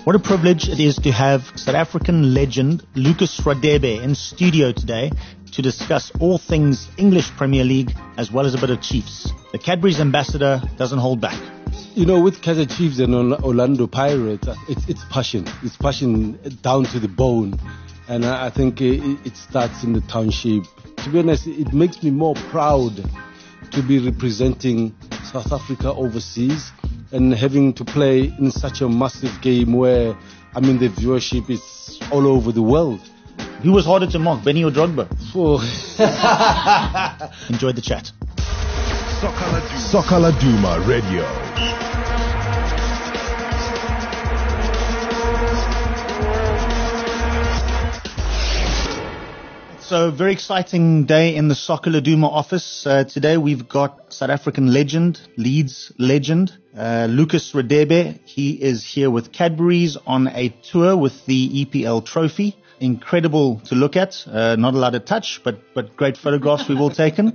What a privilege it is to have South African legend Lucas Radebe in studio today to discuss all things English Premier League as well as a bit of Chiefs. The Cadbury's ambassador doesn't hold back. You know, with Kaizer Chiefs and Orlando Pirates, it's passion. It's passion down to the bone. And I think it starts in the township. To be honest, it makes me more proud to be representing South Africa overseas and having to play in such a massive game where, the viewership is all over the world. Who was harder to mock, Benny or Drogba? Oh. Enjoyed the chat. Soccer Laduma Radio. So, very exciting day in the Soccer Laduma office. Today we've got South African legend, Leeds legend, Lucas Radebe. He is here with Cadbury's on a tour with the EPL trophy. Incredible to look at. Not allowed to touch, but great photographs we've all taken.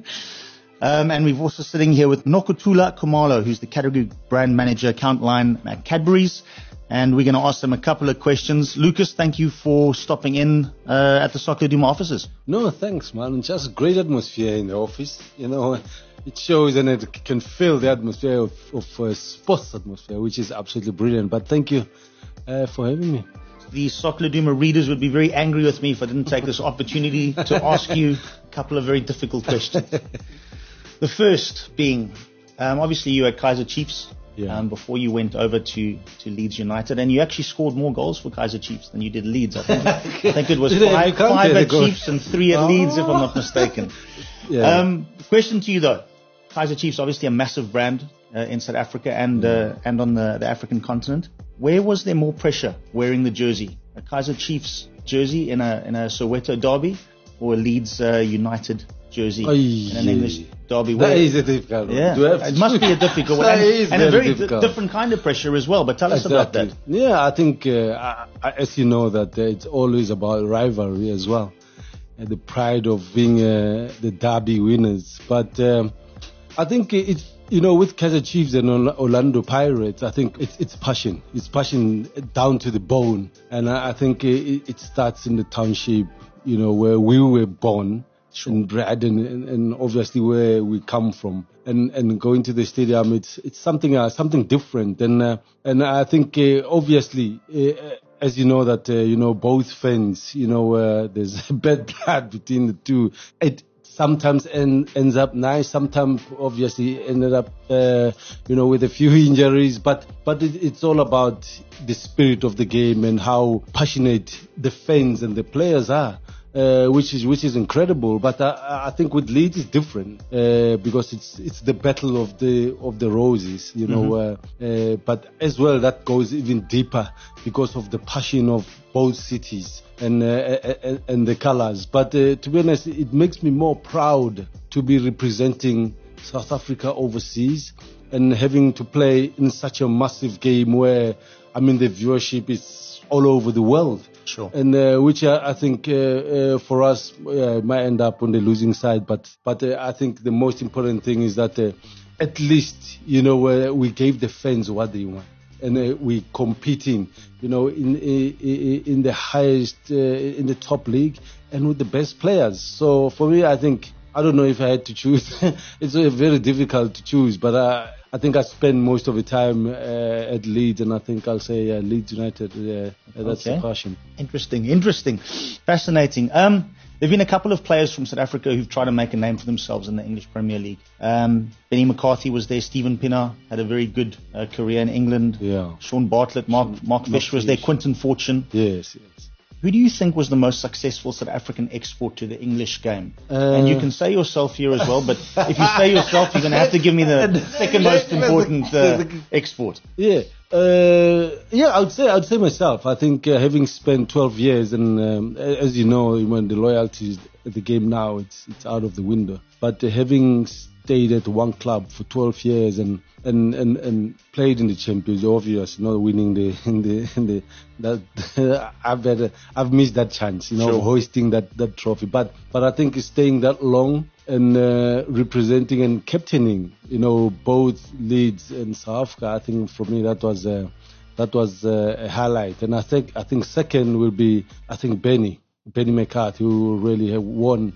And we've also sitting here with Nokuthula Khumalo, who's the category brand manager account line at Cadbury's. And we're going to ask them a couple of questions. Lucas, thank you for stopping in at the Soccer Laduma offices. No, thanks, man. Just great atmosphere in the office. You know, it shows and it can feel the atmosphere of sports atmosphere, which is absolutely brilliant. But thank you for having me. The Soccer Laduma readers would be very angry with me if I didn't take this opportunity to ask you a couple of very difficult questions. The first being, obviously you were at Kaizer Chiefs. Yeah. Before you went over to Leeds United, and you actually scored more goals for Kaizer Chiefs than you did Leeds. I think it was five at Chiefs and 3 at Leeds, if I'm not mistaken. Yeah. Question to you though, Kaizer Chiefs obviously a massive brand in South Africa and on the African continent. Where was there more pressure wearing the jersey, a Kaizer Chiefs jersey in a Soweto derby, or a Leeds United jersey in an English derby? That is a difficult one. Yeah, it must be a difficult one. And a very different kind of pressure as well. But tell us about that. Yeah, I think, as you know, that it's always about rivalry as well. And the pride of being the derby winners. But I think it's, with Kaizer Chiefs and Orlando Pirates, I think it's passion. It's passion down to the bone. And I think it starts in the township, where we were born. Sure. And bred and obviously where we come from, and going to the stadium, it's something different, and I think obviously as you know that both fans, there's a bad blood between the two. It sometimes ends up nice, sometimes obviously ended up with a few injuries, but it's all about the spirit of the game and how passionate the fans and the players are. Which is incredible, but I think with Leeds it's different because it's the battle of the roses, but as well that goes even deeper because of the passion of both cities and the colours. But to be honest, it makes me more proud to be representing South Africa overseas and having to play in such a massive game where the viewership is all over the world. Sure. And which I think for us might end up on the losing side, but I think the most important thing is that at least we gave the fans what they want, and we competing in the highest in the top league and with the best players. So for me, I think, I don't know if I had to choose. It's very difficult to choose, but I think I spend most of the time at Leeds, and I think I'll say Leeds United. That's the passion. Interesting. Fascinating. There have been a couple of players from South Africa who've tried to make a name for themselves in the English Premier League. Benny McCarthy was there. Stephen Pienaar had a very good career in England. Yeah. Sean Bartlett, Mark Fish was there. Quinton Fortune. Yes. Who do you think was the most successful South African export to the English game? And you can say yourself here as well, but if you say yourself, you're going to have to give me the second most important export. Yeah. I would say myself. I think having spent 12 years, and as you know, when the loyalty at the game now, it's out of the window. But having stayed at one club for 12 years and played in the Champions, obviously not winning I've missed that chance, Sure. hoisting that trophy. But I think staying that long and representing and captaining, both Leeds and South Africa, I think for me that was that was a highlight. And I think second will be Benny McCarthy, who really have won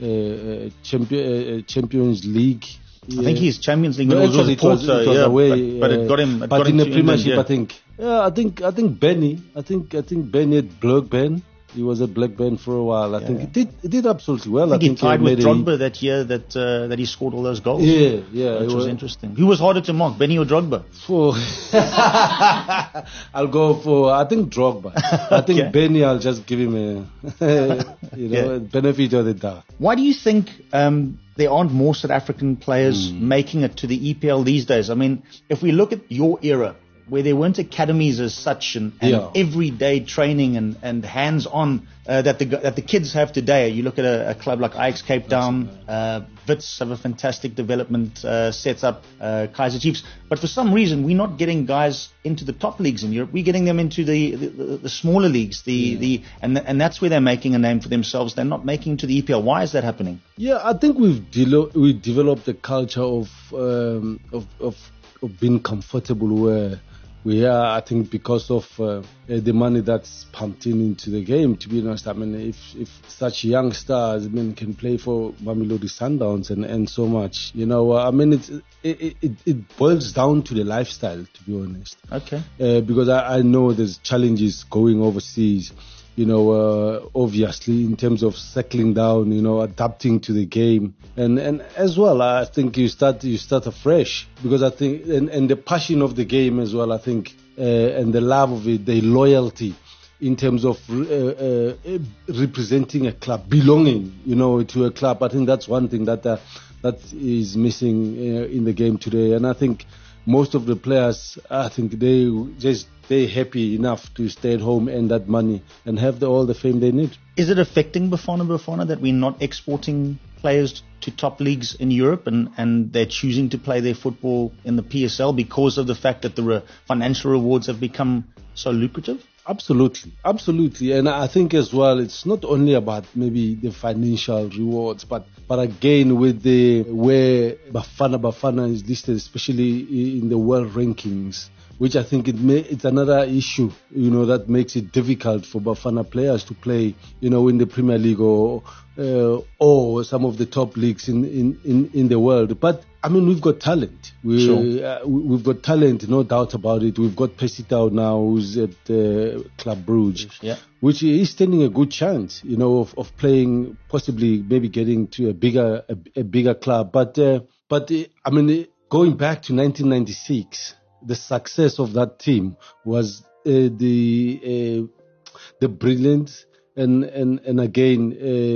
Champions League. I think he's Champions League. No, actually, it was away, but it got him. But in the Premiership, I think Benny. I think Benny at Blackburn. He was at Blackburn for a while. I think he did absolutely well. I think he tied with Drogba that year that he scored all those goals. Yeah, which was interesting. Who was harder to mark, Benny or Drogba? I'll go for Drogba. I think Benny, I'll just give him a benefit of the doubt. Why do you think there aren't more South African players making it to the EPL these days? I mean, if we look at your era, where there weren't academies as such and everyday training and hands-on that the kids have today. You look at a club like Ajax Cape Town, Wits have a fantastic development set up, Kaizer Chiefs. But for some reason, we're not getting guys into the top leagues in Europe. We're getting them into the smaller leagues, and that's where they're making a name for themselves. They're not making it to the EPL. Why is that happening? Yeah, I think we developed a culture of being comfortable where we are, I think, because of the money that's pumped into the game. To be honest, I mean, if such young stars, can play for Mamelodi Sundowns and so much, it boils down to the lifestyle. To be honest, okay, because I know there's challenges going overseas. Obviously in terms of settling down, adapting to the game, and as well, I think you start afresh, because I think and the passion of the game as well, I think, and the love of it, the loyalty in terms of representing a club, belonging, to a club. I think that's one thing that is missing in the game today, and I think most of the players, I think they're happy enough to stay at home, earn that money, and have all the fame they need. Is it affecting Bafana that we're not exporting players to top leagues in Europe, and they're choosing to play their football in the PSL because of the fact that the financial rewards have become so lucrative? Absolutely. And I think as well, it's not only about maybe the financial rewards, but again, with where Bafana is listed, especially in the world rankings, which I think it's another issue, that makes it difficult for Bafana players to play, in the Premier League or some of the top leagues in the world. But I mean, we've got talent. We've got talent, no doubt about it. We've got Pesitao now, who's at Club Brugge, which is standing a good chance, of playing, possibly maybe getting to a bigger club. But I mean, going back to 1996. The success of that team was the brilliance and again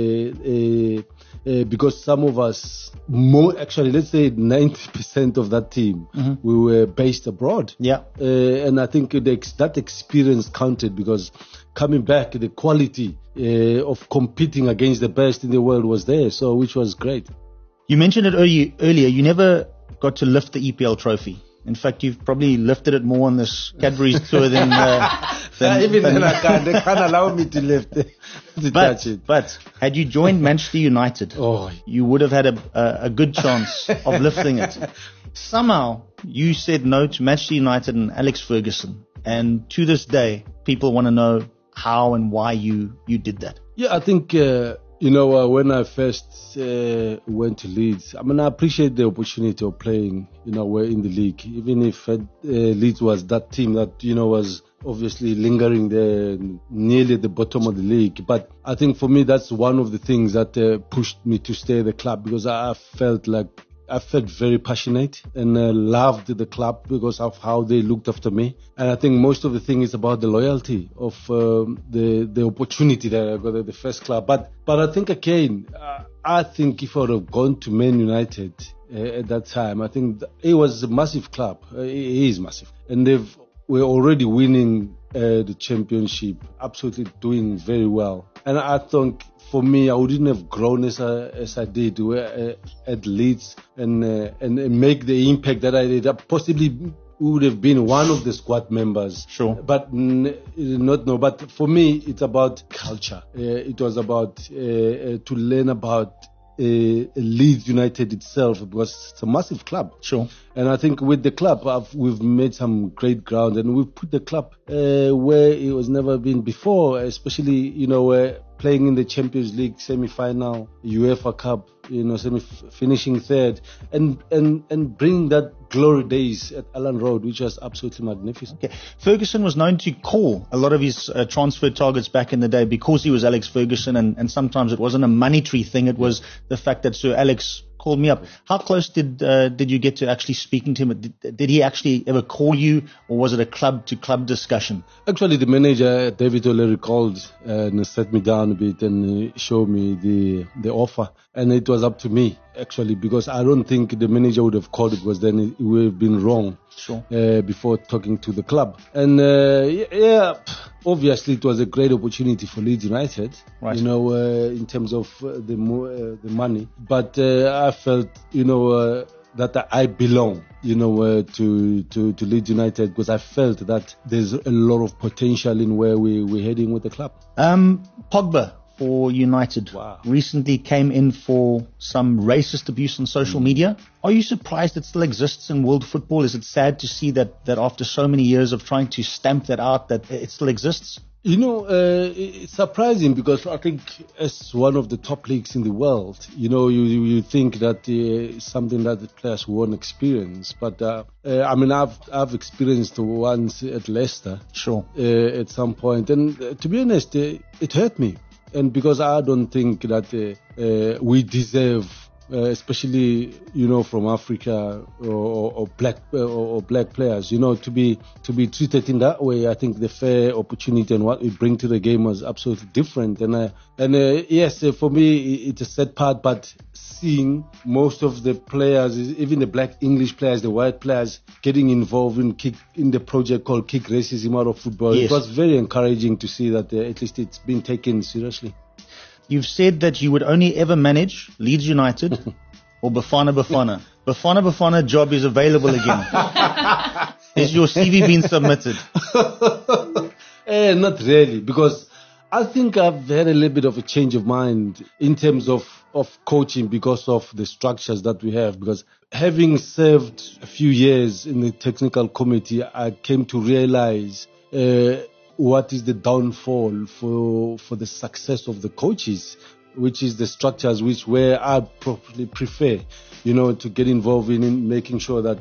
because some of us, let's say 90% of that team, we were based abroad. And I think that experience counted, because coming back, the quality of competing against the best in the world was there, so which was great. You mentioned it earlier. You never got to lift the EPL trophy. In fact, you've probably lifted it more on this Cadbury's tour than even then I can't. They can't allow me to lift it, touch it. But had you joined Manchester United, you would have had a good chance of lifting it. Somehow, you said no to Manchester United and Alex Ferguson, and to this day, people want to know how and why you did that. Yeah, I think. When I first went to Leeds, I mean, I appreciate the opportunity of playing, we're in the league, even if Leeds was that team that, was obviously lingering there, nearly at the bottom of the league. But I think for me, that's one of the things that pushed me to stay at the club, because I felt very passionate and loved the club because of how they looked after me. And I think most of the thing is about the loyalty of the opportunity that I got at the first club. But I think again, I think if I would have gone to Man United at that time, I think it was a massive club. It is massive. And we're already winning the championship, absolutely doing very well. And I think for me, I wouldn't have grown as I did at Leeds and make the impact that I did. I possibly would have been one of the squad members. Sure. But But for me, it's about culture. It was about to learn about Leeds United itself, because it's a massive club. Sure. And I think with the club, we've made some great ground, and we've put the club where it was never been before, especially, playing in the Champions League semi-final, UEFA Cup, finishing third, and bringing that glory days at Allen Road, which was absolutely magnificent. Okay. Ferguson was known to call a lot of his transfer targets back in the day because he was Alex Ferguson, and sometimes it wasn't a monetary thing. It was the fact that Sir Alex called me up. How close did you get to actually speaking to him? Did he actually ever call you, or was it a club-to-club discussion? Actually, the manager, David O'Leary, called and sat me down a bit and showed me the offer. And it was up to me, actually, because I don't think the manager would have called it, because then it would have been wrong. Sure. Before talking to the club. And obviously it was a great opportunity for Leeds United, right. In terms of the money. But I felt, that I belong, to Leeds United, because I felt that there's a lot of potential in where we're heading with the club. Pogba for United. Wow. Recently came in for some racist abuse on social media. Are you surprised it still exists in world football? Is it sad to see that after so many years of trying to stamp that out, that it still exists? It's surprising, because I think as one of the top leagues in the world, you think that it's something that the players won't experience. But I've experienced once at Leicester, sure, at some point, and to be honest, it hurt me, and because I don't think that we deserve. Especially, from Africa or black players, to be treated in that way. I think the fair opportunity and what we bring to the game was absolutely different. And yes, for me, it's a sad part, but seeing most of the players, even the black English players, the white players, getting involved in the project called Kick Racism Out of Football, yes. It was very encouraging to see that at least it's been taken seriously. You've said that you would only ever manage Leeds United or Bafana Bafana. Bafana Bafana job is available again. Is your CV been submitted? Not really, because I think I've had a little bit of a change of mind in terms of coaching because of the structures that we have. Because having served a few years in the technical committee, I came to realize what is the downfall for the success of the coaches, which is the structures where I probably prefer, to get involved in making sure that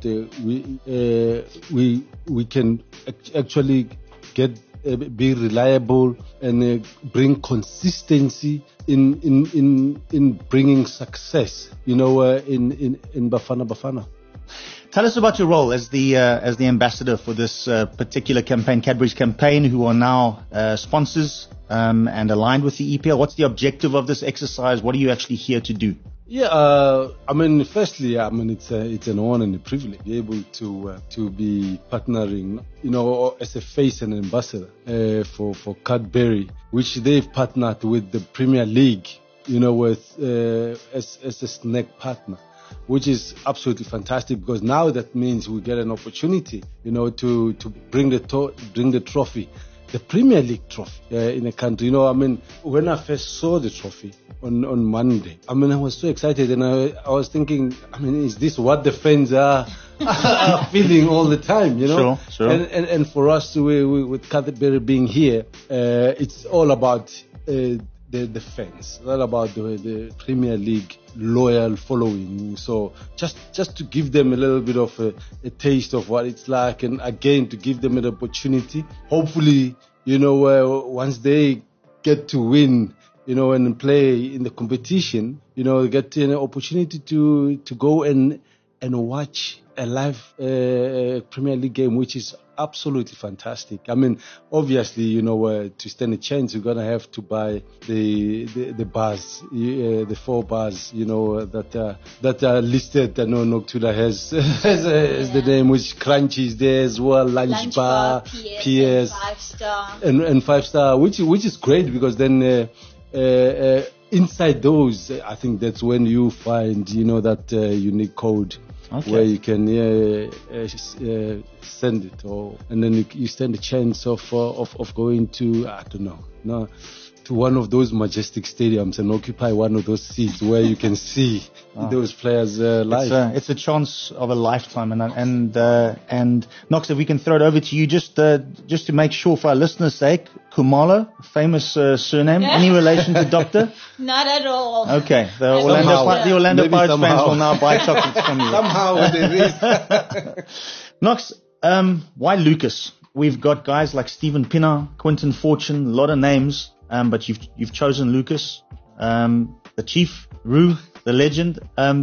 we can actually be reliable and bring consistency in bringing success, in Bafana Bafana. Tell us about your role as the ambassador for this particular campaign, Cadbury's campaign, who are now sponsors and aligned with the EPL. What's the objective of this exercise? What are you actually here to do? Yeah, firstly, it's an honor and a privilege to be able to be partnering, as a face and ambassador for Cadbury, which they've partnered with the Premier League, as a snack partner, which is absolutely fantastic, because now that means we get an opportunity, to bring the trophy, the Premier League trophy, in a country. When I first saw the trophy on Monday, I was so excited, and I was thinking, is this what the fans are feeling all the time, Sure. And for us, with Cadbury being here, it's all about the fans, all about the Premier League loyal following. So just to give them a little bit of a taste of what it's like, and again to give them an opportunity. Hopefully, once they get to win, and play in the competition, get an opportunity to go and watch a live Premier League game, which is absolutely fantastic. Obviously, to stand a chance, you're gonna have to buy the bars, the 4 bars, that are listed. I know Noctula has the name, which Crunchy is there as well, Lunch Bar, PS, 5-star, and 5-star, which is great, because then inside those, I think that's when you find, that unique code. Okay. Where you can send it, and then you stand a chance of going to, I don't know, to one of those majestic stadiums and occupy one of those seats where you can see those players live. It's a chance of a lifetime, and Knox, if we can throw it over to you, just to make sure for our listeners' sake, Khumalo, famous surname, any relation to Doctor? Not at all. Okay, the Orlando Pirates fans will now buy chocolates from you. Somehow there is. Knox, why Lucas? We've got guys like Stephen Pienaar, Quinton Fortune, a lot of names, but you've chosen Lucas, the Chief, Roo, the legend.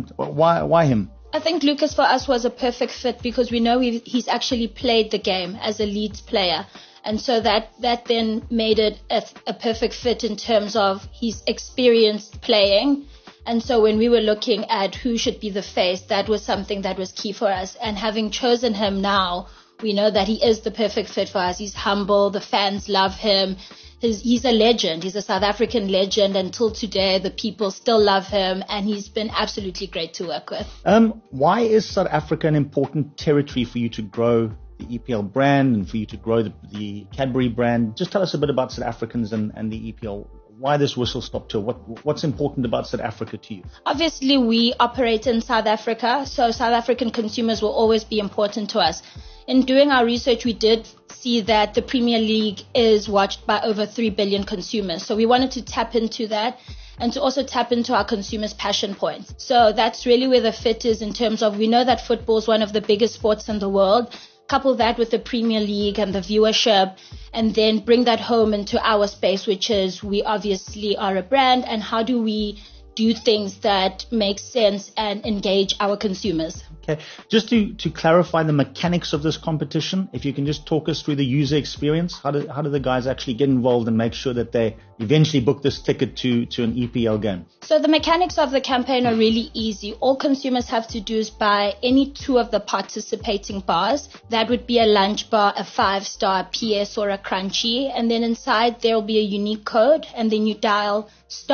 Why him? I think Lucas for us was a perfect fit because we know he's actually played the game as a Leeds player. And so that then made it a perfect fit in terms of his experience playing. And so when we were looking at who should be the face, that was something that was key for us. And having chosen him now, we know that he is the perfect fit for us. He's humble. The fans love him. He's a legend. He's a South African legend. Until today, the people still love him. And he's been absolutely great to work with. Why is South Africa an important territory for you to grow the EPL brand and for you to grow the Cadbury brand? Just tell us a bit about South Africans and the EPL. Why this whistle-stop tour? What's important about South Africa to you? Obviously, we operate in South Africa, so South African consumers will always be important to us. In doing our research, we did see that the Premier League is watched by over 3 billion consumers. So we wanted to tap into that and to also tap into our consumers' passion points. So that's really where the fit is in terms of we know that football is one of the biggest sports in the world. Couple that with the Premier League and the viewership, and then bring that home into our space, which is we obviously are a brand, and how do we do things that make sense and engage our consumers. Okay, just to clarify the mechanics of this competition, if you can just talk us through the user experience, how do the guys actually get involved and make sure that they eventually book this ticket to an EPL game? So the mechanics of the campaign are really easy. All consumers have to do is buy any two of the participating bars. That would be a lunch bar, a 5-star PS or a crunchy, and then inside there will be a unique code, and then you dial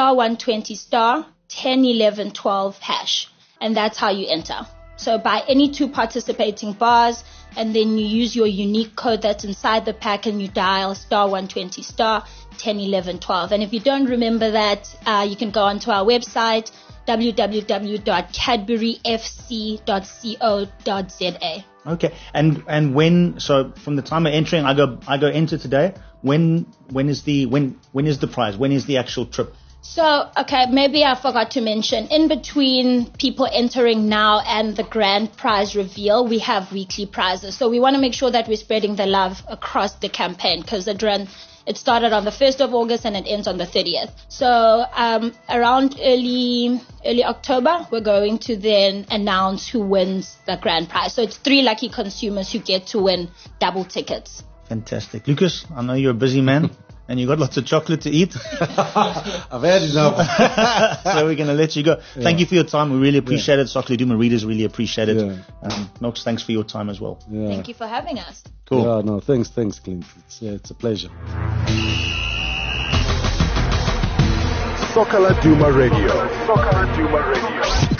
*120* 101112#, and that's how you enter. So buy any two participating bars, and then you use your unique code that's inside the pack, and you dial *120* 101112. And if you don't remember that, you can go onto our website, www.cadburyfc.co.za. Okay, and when? So from the time of entering, I go enter today. When is the prize? When is the actual trip? So, okay, maybe I forgot to mention, in between people entering now and the grand prize reveal, we have weekly prizes. So we want to make sure that we're spreading the love across the campaign, because it started on the 1st of August and it ends on the 30th. So around early October, we're going to then announce who wins the grand prize. So it's 3 lucky consumers who get to win double tickets. Fantastic. Lucas, I know you're a busy man. And you got lots of chocolate to eat. I've had enough. So we're going to let you go. Yeah. Thank you for your time. We really appreciate it. Soccer Laduma readers really appreciate it. Yeah. Knox, thanks for your time as well. Yeah. Thank you for having us. Cool. Yeah, no, thanks, Clint. It's a pleasure. Soccer Laduma Radio.